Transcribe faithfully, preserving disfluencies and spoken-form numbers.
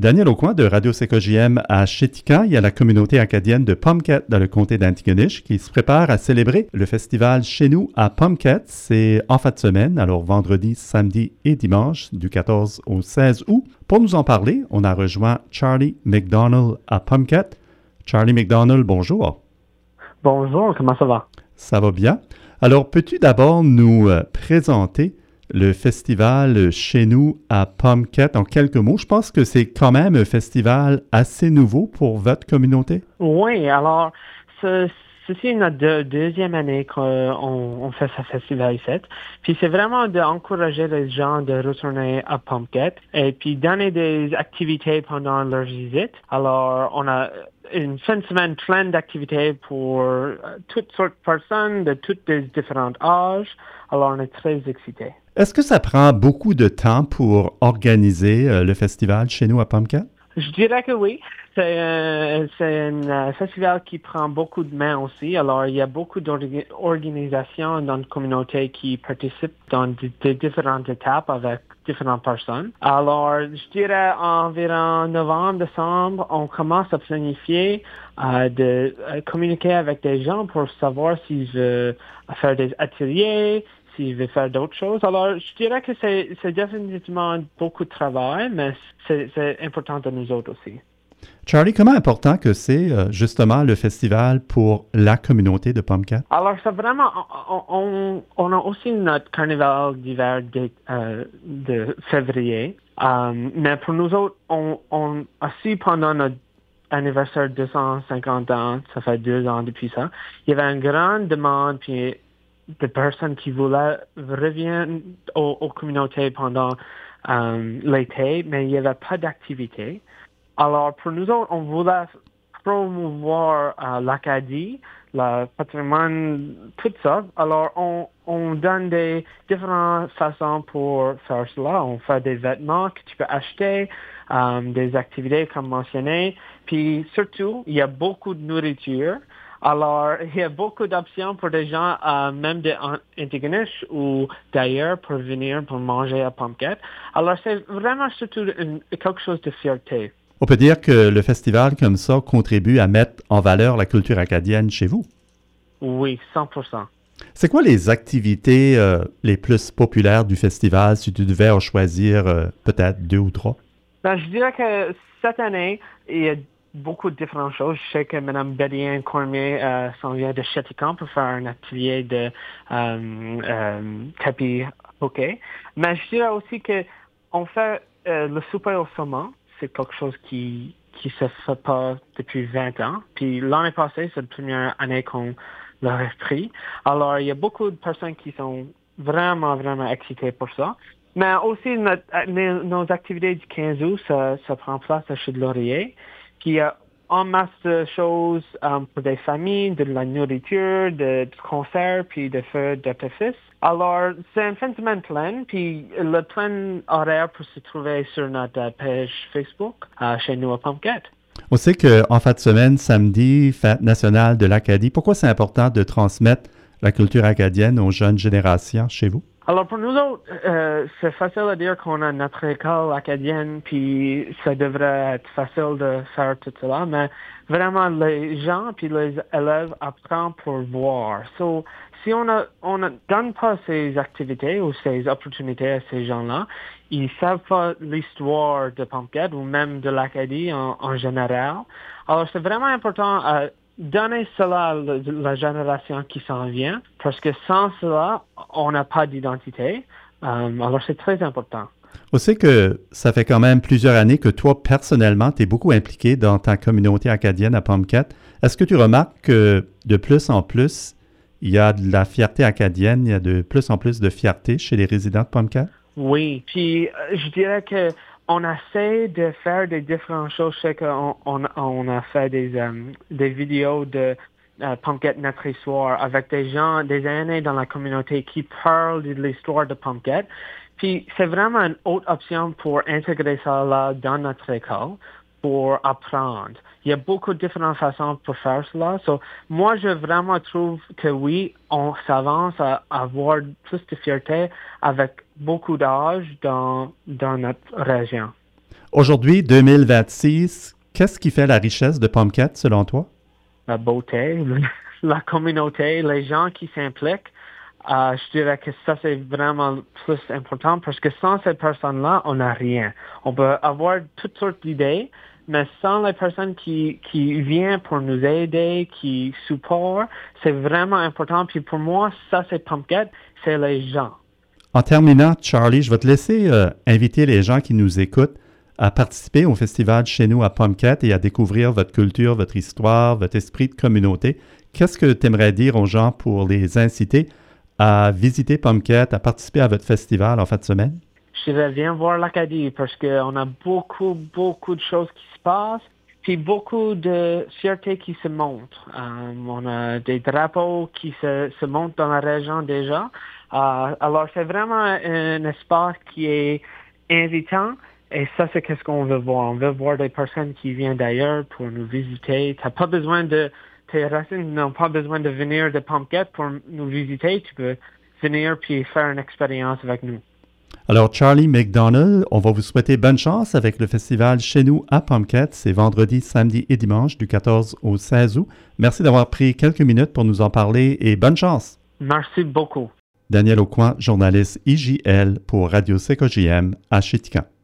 Daniel Aucoin de Radio-C K J M à Chéticamp. Il y a la communauté acadienne de Pumpket dans le comté d'Antigonish qui se prépare à célébrer le festival chez nous à Pumpket. C'est en fin de semaine, alors vendredi, samedi et dimanche, du quatorze au seize août. Pour nous en parler, on a rejoint Charlie McDonald à Pumpket. Charlie McDonald, bonjour. Bonjour, comment ça va? Ça va bien. Alors, peux-tu d'abord nous euh, présenter le festival chez nous à Pumpket en quelques mots? Je pense que c'est quand même un festival assez nouveau pour votre communauté. Oui, alors, ce, ceci est notre deux, deuxième année qu'on on fait ce festival ici. Puis c'est vraiment d'encourager les gens de retourner à Pumpket et puis donner des activités pendant leur visite. Alors, on a une fin de semaine pleine d'activités pour euh, toutes sortes de personnes de tous les différents âges. Alors, on est très excités. Est-ce que ça prend beaucoup de temps pour organiser euh, le festival chez nous à Pumpket? Je dirais que oui. C'est, euh, c'est un euh, festival qui prend beaucoup de mains aussi. Alors, il y a beaucoup d'organisations dans la communauté qui participent dans de, de différentes étapes avec différentes personnes. Alors, je dirais environ novembre, décembre, on commence à planifier euh, de euh, communiquer avec des gens pour savoir s'ils veulent faire des ateliers, s'il veut faire d'autres choses. Alors, je dirais que c'est, c'est définitivement beaucoup de travail, mais c'est, c'est important de nous autres aussi. Charlie, comment important que c'est euh, justement le festival pour la communauté de Pumpket? Alors, c'est vraiment, on, on, on a aussi notre carnaval d'hiver de, euh, de février, um, mais pour nous autres, on, on aussi pendant notre anniversaire de deux cent cinquante ans, ça fait deux ans depuis ça, il y avait une grande demande, puis de personnes qui voulaient revenir aux, aux communautés pendant um, l'été, mais il n'y avait pas d'activité. Alors, pour nous autres, on voulait promouvoir euh, l'Acadie, le patrimoine, tout ça. Alors, on, on donne des différentes façons pour faire cela. On fait des vêtements que tu peux acheter, euh, des activités comme mentionné. Puis, surtout, il y a beaucoup de nourriture. Alors, il y a beaucoup d'options pour des gens, euh, même d'Antigonish ou d'ailleurs, pour venir pour manger à Pumpket. Alors, c'est vraiment surtout une, quelque chose de fierté. On peut dire que le festival comme ça contribue à mettre en valeur la culture acadienne chez vous. Oui, cent pour cent. C'est quoi les activités euh, les plus populaires du festival si tu devais en choisir euh, peut-être deux ou trois? Ben, je dirais que cette année, il y a beaucoup de différentes choses. Je sais que Mme Bédien Cormier euh, s'en vient de Chéticamp pour faire un atelier de euh, euh, tapis hockey. Mais je dirais aussi que on fait euh, le souper au saumon. C'est quelque chose qui qui se fait pas depuis vingt ans. Puis l'année passée, c'est la première année qu'on l'aurait pris. Alors, il y a beaucoup de personnes qui sont vraiment, vraiment excitées pour ça. Mais aussi, notre, nos activités du quinze août, ça, ça prend place à Chute-Laurier, qui a en masse de choses um, pour des familles, de la nourriture, de, de concerts, puis de feux d'artifice. Alors, c'est une fin de semaine pleine, puis le plein horaire peut se trouver sur notre page Facebook, uh, chez nous à Pumpket. On sait qu'en fin de semaine, samedi, fête nationale de l'Acadie, pourquoi c'est important de transmettre la culture acadienne aux jeunes générations chez vous? Alors, pour nous autres, euh, c'est facile à dire qu'on a notre école acadienne, puis ça devrait être facile de faire tout cela, mais vraiment, les gens puis les élèves apprennent pour voir. So, si on ne on ne donne pas ces activités ou ces opportunités à ces gens-là, ils ne savent pas l'histoire de Pumpket ou même de l'Acadie en, en général. Alors, c'est vraiment important à donner cela à la, la génération qui s'en vient, parce que sans cela, on n'a pas d'identité. Um, alors, c'est très important. On sait que ça fait quand même plusieurs années que toi, personnellement, tu es beaucoup impliqué dans ta communauté acadienne à Pumpket. Est-ce que tu remarques que de plus en plus, il y a de la fierté acadienne, il y a de plus en plus de fierté chez les résidents de Pumpket? Oui, puis euh, je dirais que on essaie de faire des différentes choses. Je sais qu'on on, on a fait des, um, des vidéos de uh, Pumpket notre histoire avec des gens, des aînés dans la communauté qui parlent de l'histoire de Pumpket. Puis c'est vraiment une autre option pour intégrer ça là dans notre école, pour apprendre. Il y a beaucoup de différentes façons pour faire cela. So, moi, je vraiment trouve que oui, on s'avance à avoir plus de fierté avec beaucoup d'âge dans, dans notre région. Aujourd'hui, deux mille vingt-six, qu'est-ce qui fait la richesse de Pumpkin selon toi? La beauté, la communauté, les gens qui s'impliquent. Euh, je dirais que ça, c'est vraiment plus important parce que sans ces personnes-là, on n'a rien. On peut avoir toutes sortes d'idées, mais sans les personnes qui, qui viennent pour nous aider, qui supportent, c'est vraiment important. Puis pour moi, ça, c'est Pumpkin, c'est les gens. En terminant, Charlie, je vais te laisser euh, inviter les gens qui nous écoutent à participer au festival chez nous à Pumpkin et à découvrir votre culture, votre histoire, votre esprit de communauté. Qu'est-ce que tu aimerais dire aux gens pour les inciter à visiter Pumpkin, à participer à votre festival en fin de semaine? Je dirais, viens voir l'Acadie parce qu'on a beaucoup, beaucoup de choses qui se passent, puis beaucoup de fierté qui se montre. Euh, on a des drapeaux qui se, se montent dans la région déjà. Euh, alors, c'est vraiment un espace qui est invitant et ça, c'est qu'est-ce qu'on veut voir. On veut voir des personnes qui viennent d'ailleurs pour nous visiter. Tu n'as pas besoin de... Tes racines n'ont pas besoin de venir de Pumpkin pour nous visiter. Tu peux venir puis faire une expérience avec nous. Alors, Charlie McDonald, on va vous souhaiter bonne chance avec le festival chez nous à Pumpkin. C'est vendredi, samedi et dimanche du quatorze au seize août. Merci d'avoir pris quelques minutes pour nous en parler et bonne chance. Merci beaucoup. Daniel Aucoin, journaliste I J L pour Radio C K J M à Chética.